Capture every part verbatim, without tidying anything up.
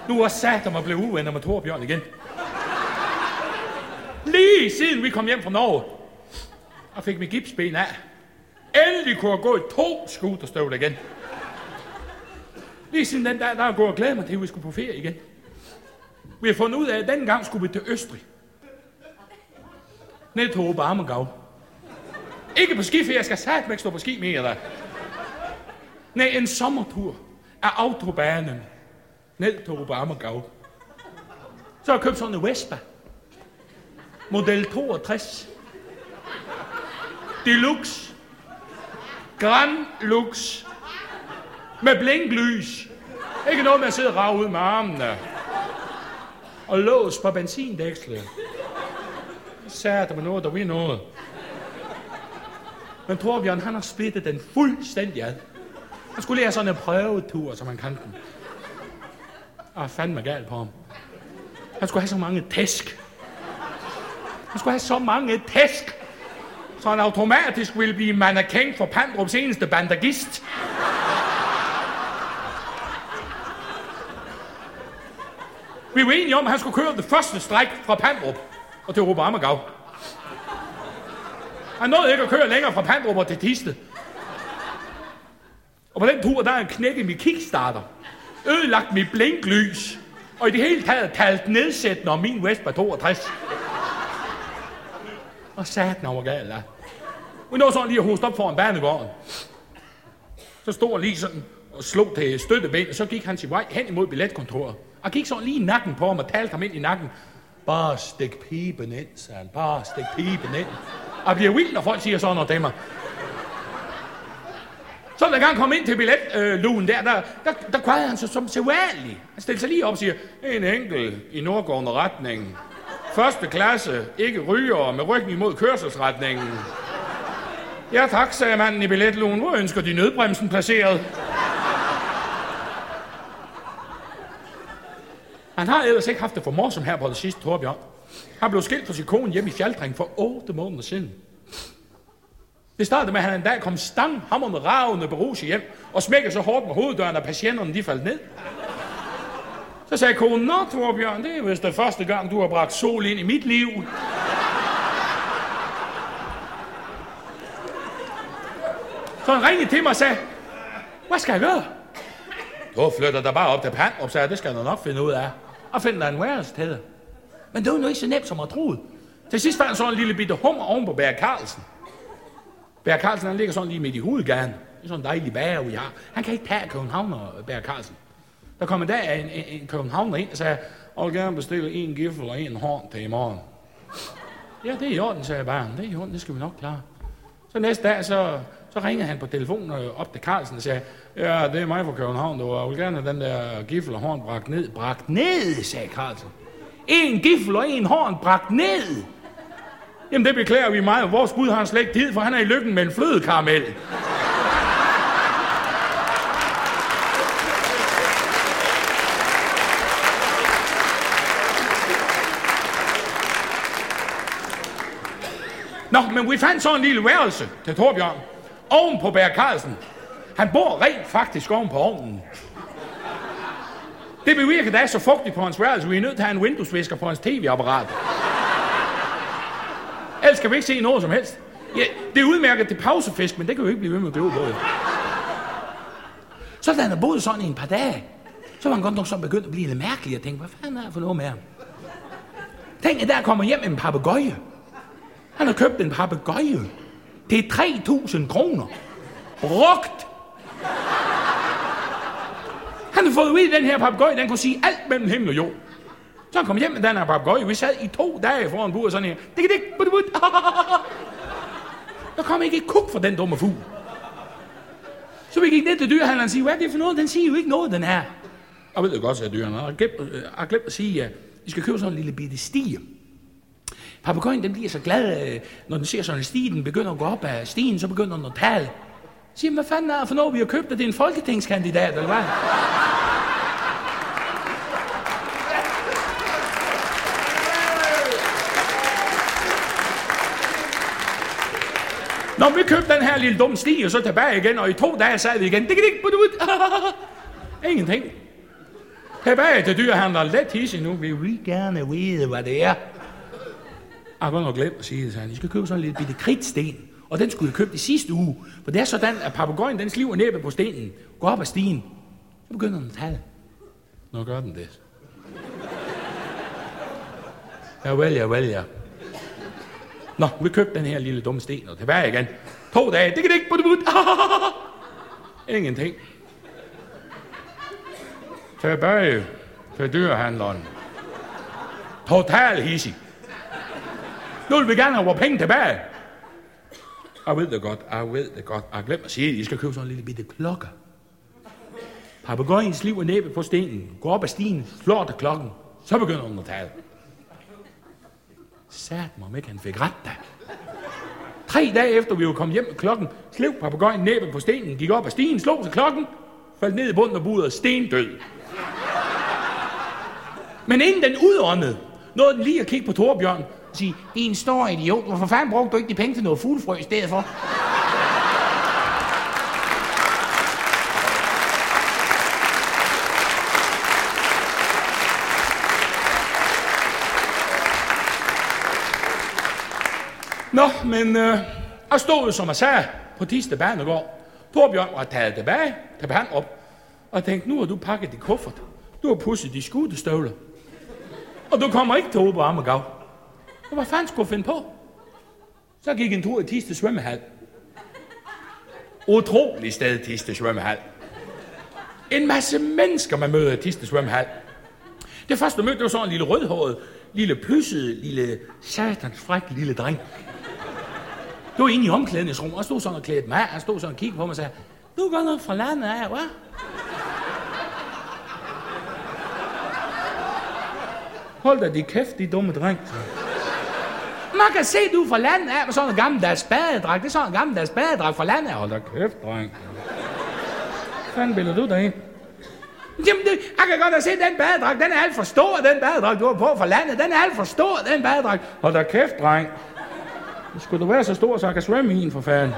Nu er satan mig blevet uvenner med Torbjørn igen. Lige siden vi kom hjem fra Norge, og fik mit gipsben af. Endelig kunne jeg gå i to scooterstøvler igen. Lige siden den dag, der er jeg gået og glædet mig til, at vi skulle på ferie igen. Vi har fundet ud af, at denne gang skulle vi til Østrig. Ned til Oberammergau. Ikke på skiferie, jeg skal satme ikke stå på ski mere der. Nej, en sommertur af autobanen ned til Oberammergau. Så har jeg købt sådan en Vespa. Model toogtres. Deluxe. Grand Lux. Med blinklys. Ikke noget med at sidde og rage ud med armene. Og lås på benzindækslet. Så er der med noget, der vil noget. Men Torbjørn, han har splittet den fuldstændig ad. Han skulle lære sådan en prøvetur, som han kan den. Og fandme galt på ham. Han skulle have så mange tæsk. Han skulle have så mange tæsk, så han automatisk ville blive mannequin for Pandrups eneste bandagist. Vi var enige om, at han skulle køre det første stræk fra Pandrup og til Oberammergau. Han nåede ikke at køre længere fra Pandrup og til Thisted. Og på den tur, der er en knækket mit kickstarter, ødelagt mit blinklys, og i det hele taget talt nedsættende om min Vespa toogtres. Og satan over galt, da. Vi nåede sådan lige at hoste op foran banegården. Så stod han lige sådan og slog til støtteben, og så gik han sin vej hen imod billetkontoret. Og gik sådan lige i nakken på ham og talte ham ind i nakken. Bare stik piben ind, sagde han. Bare stik piben ind. Og bliver vildt, når folk siger sådan noget til mig. Så da gang kom ind til billetlugen der, der, der, der kvadrede han sig som sædvanlig. Han stillede sig lige op og siger, en enkelt i nordgående retning. Første klasse, ikke ryger, med ryggen imod kørselsretningen. Ja tak, sagde manden i billetlugen. Hvor ønsker de nødbremsen placeret? Han har ellers ikke haft det for morsom her på det sidste, Torbjørn. Han blev skilt fra sin kone hjemme i Fjaltring for otte måneder siden. Det startede med, at han en dag kom stang, hammerende ravende beruset hjem, og smækkede så hårdt med hoveddøren, at patienterne de faldt ned. Så sagde konen, nå Torbjørn, det er vist det første gang, du har bragt sol ind i mit liv. Så han ringede til mig og sagde, hvad skal jeg gøre? Du flytter dig bare op til Pandrup, sagde jeg, det skal du nok finde ud af. Og finde dig en værelse til det. Men det var nu ikke så nemt, som jeg troede. Til sidst fandt han sådan en lille bitte hummer oven på Bære Carlsen. Bære Carlsen, han ligger sådan lige midt i hovedgaden. Det er sådan en dejlig bager, vi har. Han kan ikke tage Københavner, Bære Carlsen. Der kom en dag en, en, en Københavner ind og sagde, jeg vil gerne bestille en giffel og en horn til i morgen. Ja, det er i orden, sagde jeg bare. Det er i orden, det skal vi nok klare. Så næste dag, så, så ringede han på telefonen op til Carlsen og sagde, ja, det er mig fra København, du. Jeg vil gerne have den der giffel og horn bragt ned. Bragt ned, sagde Carlsen. En giffel og en horn bragt ned. Jamen, det beklager vi meget. Vores bud har han slet ikke tid, for han er i lykken med en flødekaramel. Nå, men vi fandt så en lille værelse til Torbjørn. Oven på Bære Carlsen. Han bor rent faktisk oven på ovnen. Det bevirker, der er så fugtigt på hans værelse, vi er nødt til at have en Windows-visker på hans tv-apparat. Ellers skal vi ikke se noget som helst. Ja, det er udmærket til pausefisk, men det kan jo ikke blive ved med at gå på. Så da han har boet sådan i en par dage, så var han godt nok så begyndt at blive lidt mærkelig og tænke, hvad fanden er jeg for noget med ham? Tænk, at der kommer hjem med en papegøje. Han har købt en papegøje til tre tusind kroner. Brugt. Han har fået ud i den her papegøje, den kunne sige alt mellem himmel og jord. Så han kom hjem med den her papegøje. Vi sad i to dage foran buret sådan her. Dik, dik, bud, bud. Der kom ikke et kuk for den dumme fugl. Så vi gik ned til dyrehandleren og sige, hvad er det for noget? Den siger jo ikke noget, den her. Og ved du godt, sagde dyrene. Jeg har glemt, jeg har glemt at sige, at vi skal købe sådan en lille bitte stige. Papegøjen, den bliver så glad, når den ser sådan en stige, den begynder at gå op af stigen, så begynder den at tale. Siger, hvad fanden er det for noget, vi har købt, at det er en folketingskandidat, eller hvad? Når vi købte den her lille dumme stige, og så tilbage igen, og i to dage sad vi igen. Dik, dik, bud, bud. Ingenting. Tilbage til dyrehandleren. Let hisse nu. Vi vil gerne vide, hvad det er. Jeg har godt nok glemt at sige det, så han. I skal købe sådan en lille bitte kridtsten. Og den skulle jeg købe i sidste uge. For det er sådan, at papegøjen, den sliver næppe på stenen. Går op ad stien. Så begynder den at tale. Nå gør den det. Ja, vel, ja, vel, ja. Nå, vi købte den her lille dumme sten, og tilbage igen. To dage, det kan det ikke, bud, bud. Ingenting. Tilbage til dyrehandleren. Total hissig. Nu vil vi gerne have vores penge tilbage. Jeg ved det godt, jeg ved det godt. Jeg har glemt at sige, at I skal købe sådan en lille bitte klokke. Papegøjen sliver næppe på stenen, går op ad stien, slår til klokken, så begynder hun at tale. Sat mig om ikke, han fik ret da. Tre dage efter vi var kommet hjem med klokken, slev papegøjen næppe på stenen, gik op ad stien, slog til klokken, faldt ned i bunden af budet og stendød. Men inden den udåndede, nåede den lige at kigge på Torbjørn og sige, din stor idiot, hvorfor fanden brugte du ikke de penge til noget fuglefrø i stedet for? Nå, men øh, jeg stod som jeg sagde på Tiste Banegård. Torbjørn var taget tilbage, taget hand op, og tænkte, nu har du pakket dit kuffert. Du har pudset de skudestøvler. Og du kommer ikke til Åbe Ammergav. Og hvad fanden skulle jeg finde på? Så gik en tur i Tiste svømmehal. Utrolig sted, Tiste svømmehal. En masse mennesker, man møder i Tiste svømmehal. Det første, jeg mødte, det var sådan en lille rødhåret, lille plysset, lille satans fræk lille dreng. Det var inde i omklædningsrum, og jeg stod sådan og klædte mig af. Han stod sådan og kiggede på mig og sagde, du er godt nok fra landet af, hva'? Hold da de kæft, de dumme dreng. Man kan se, du er fra landet af med sådan en gammeldags badedragt. Det er sådan en gammeldags badedragt fra landet af. Hold da kæft, dreng. Hvad fanden billeder du derind? Jamen, det, jeg kan godt have set den badedragt. Den er alt for stor, den badedragt, du har på fra landet. Den er alt for stor, den badedragt. Hold da kæft, dreng. Skulle du være så stor, så jeg kan svømme i en, for fanden.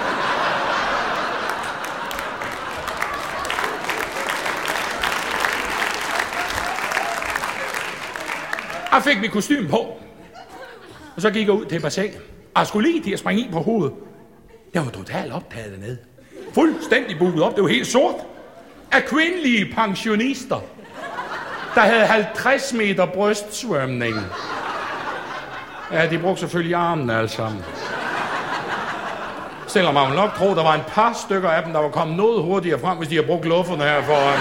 Jeg fik mit kostume på, og så gik jeg ud til bassinet. Jeg skulle lige til at springe i på hovedet. Jeg var totalt optaget dernede. Fuldstændig booket op, det var helt sort. Af kvindelige pensionister, der havde halvtreds meter brystsvømning. Ja, de brugte selvfølgelig armene alle sammen. Selvom man nok tro, der var en par stykker af dem, der var kommet noget hurtigere frem, hvis de havde brugt lufferne her foran.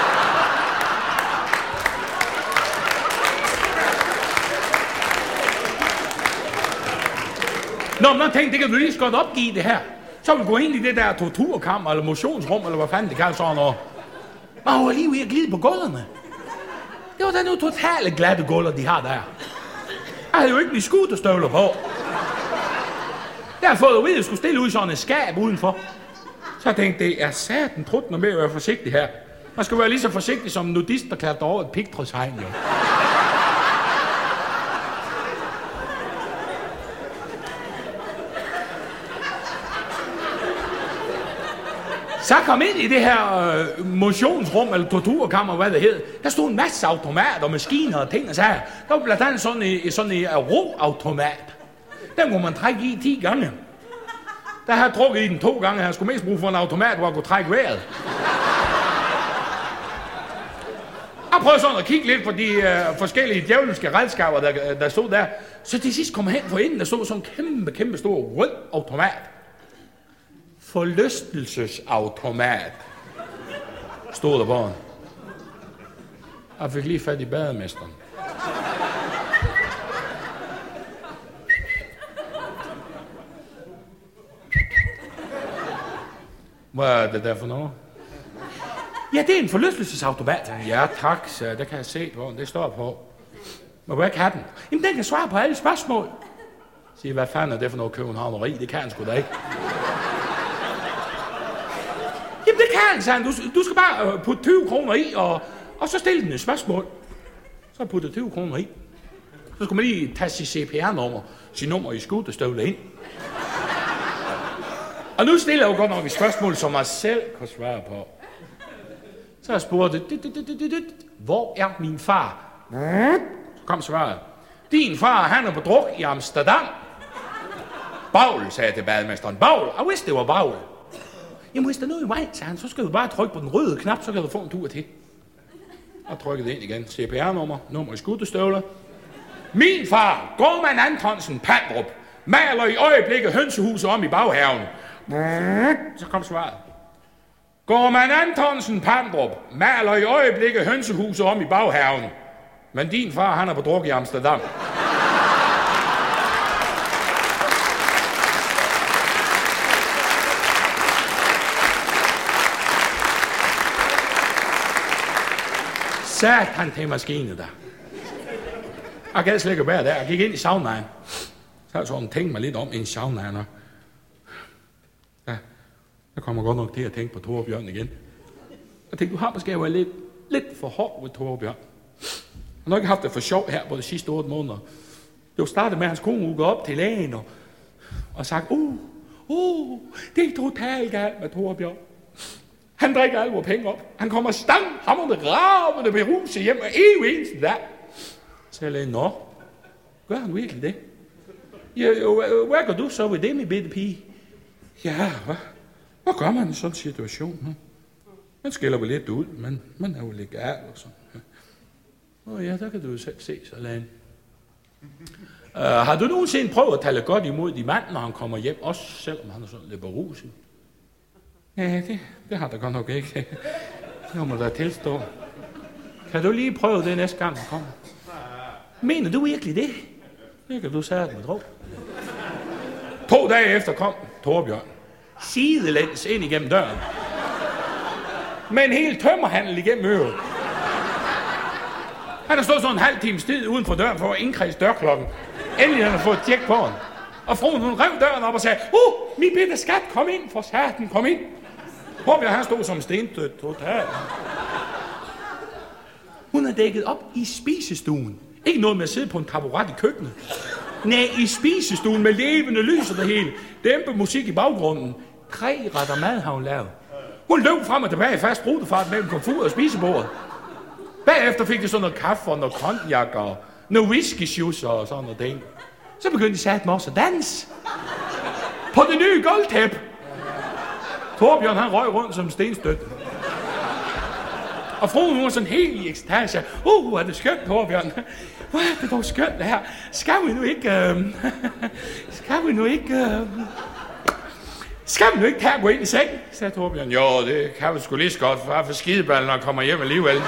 Nå, men jeg tænkte, det kan vi lige så godt opgive det her. Så vil vi gå ind i det der torturkammer, eller motionsrum, eller hvad fanden det kalder sådan noget. Man var lige ved at glide på gulverne. Det var da nogle totale glatte gulver, de har der. Jeg havde jo ikke lige skuterstøvler på. Jeg havde fået at vide, at jeg skulle stille ud i sådan en skab udenfor. Så jeg tænkte, det er satan truttende med at være forsigtig her. Man skal være lige så forsigtig som en nudist, der klatrer over et pigtrådshegn, jo. Så jeg kom ind i det her øh, motionsrum, eller torturkammer, hvad det hed. Der stod en masse automater og maskiner og ting og sager. Der var blandt andet sådan en, sådan en ro-automat. Den kunne man trække i ti gange. Der havde jeg drukket i den to gange. Jeg skulle mest bruge for en automat, hvor jeg kunne trække vejret. Jeg prøvede sådan at kigge lidt på de øh, forskellige djævelske redskaber, der, der stod der. Så til sidst kom jeg hen for enden, der stod sådan en kæmpe, kæmpe stor rød automat. Forlystelsesautomat, stod der på den. Jeg fik lige fat i bademesteren. Hvad er det der for noget? Ja, det er en forlystelsesautomat. Ja, tak, så det kan jeg se på. Det står på. Men hvor kan den? Jamen, den kan svare på alle spørgsmål. Sige, hvad fanden er det for noget københavneri? Det kan den sgu da ikke. Jamen, det kan han, sagde han. Du, du skal bare uh, putte tyve kroner i, og, og så stille den et spørgsmål. Så putte tyve kroner i. Så skal man lige tage sit C P R-nummer, sit nummer i skuterstøvlet ind. Og nu stiller jeg jo godt nok et spørgsmål, som jeg selv kan svare på. Så jeg spurgte, hvor er min far? Så kom svaret. Din far, han er på druk i Amsterdam. Bagl, sagde jeg til bademesteren. Bagl, jeg vidste, det var bagl. Jamen, hvis der er noget i vej, sagde han, så skal du bare trykke på den røde knap, så kan du få en tur til. Og trykkede ind igen. C P R-nummer, nummer i skuddestøvler. Min far, Gorman Antonsen Pandrup, maler i øjeblikket hønsehuset om i baghaven. Så kom svaret. Gorman Antonsen Pandrup, maler i øjeblikket hønsehuset om i baghaven. Men din far, han er på druk i Amsterdam. Sat han til maskinen der. Jeg gad slet ikke være der. Jeg gik ind i saunaen. Så har jeg sådan tænkt mig lidt om i saunaen. Ja, jeg kommer godt nok til at tænke på Torbjørn igen. Jeg tænkte, du har måske været lidt, lidt for hård ved Torbjørn. Han har ikke haft det for sjov her på de sidste otte måneder. Det var startet med, at hans kone går op til lægen og, og sagt, uh, uh, det er totalt galt med Torbjørn. Han drikker alle vores penge op. Han kommer stang, hammerne, ravende beruset hjem, og evig eneste dag. Så jeg lagde, nå, gør han virkelig det? Ja, hvad gør du så ved det, min bitte pige? Ja, hvad, hvad gør man i sådan en situation? Man skiller vel lidt ud, men man er jo lidt gal og sådan. Åh ja, der kan du jo selv se, så lagde. Uh, har du nogensinde prøvet at tale godt imod din mand, når han kommer hjem, også selvom han er sådan lidt beruset? Ja, det, det har der godt nok ikke. Det må der tilstå. Kan du lige prøve det næste gang, han kommer? Mener du virkelig det? Det kan du sige med drog. To dage efter kom Torbjørn. Sidelæns ind igennem døren. Med en hel tømmerhandel igennem øret. Han har stået sådan en halv times tid uden for døren for at indkredse dørklokken. Endelig han har fået et tjek på den. Og fruen hun rev døren op og sagde, uh, min bitte skat, kom ind, for satan, kom ind. Torbjørn, han stod som stentødt totalt. Hun er dækket op i spisestuen. Ikke noget med at sidde på en taburet i køkkenet. Nej, i spisestuen med levende lys og det hele. Dæmpe musik i baggrunden. Tre retter mad har hun lavet. Hun løb frem og tilbage i fast rutefart mellem komfur og spisebordet. Bagefter fik de sådan noget kaffe og noget cognac og noget whisky-juice og sådan noget ting. Så begyndte de satme også at danse. På det nye gulvtæppe. Torbjørn, han røg rundt som stenstøt. Og fruen, hun var sådan helt i ekstase. Uh, er det skønt, Torbjørn. Hvor er det dog skønt, det her. Skal vi nu ikke... Øh... Skal vi nu ikke... Øh... Skal vi nu ikke tage at gå ind i seng, sagde Torbjørn. Jo, det kan vi sgu lige så godt, for for skideballen, når kommer hjem alligevel.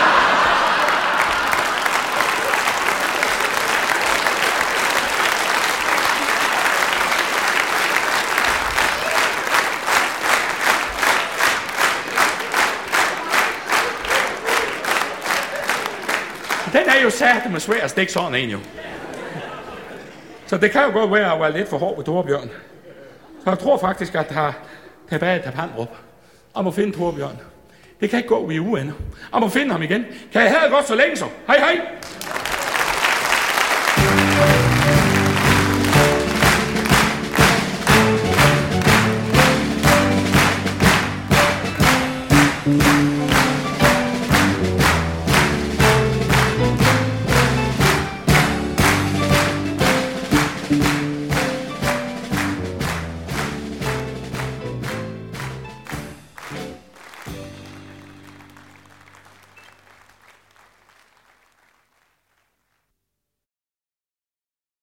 Den er jo sat med svær at stikke sådan en jo. Så det kan jo godt være at være lidt for hård ved Torbjørn. Så jeg tror faktisk, at jeg tager tilbage til Pandrup og må finde Torbjørn. Det kan ikke gå i uge ender. Jeg må finde ham igen. Kan jeg have det godt så længe så? Hej hej!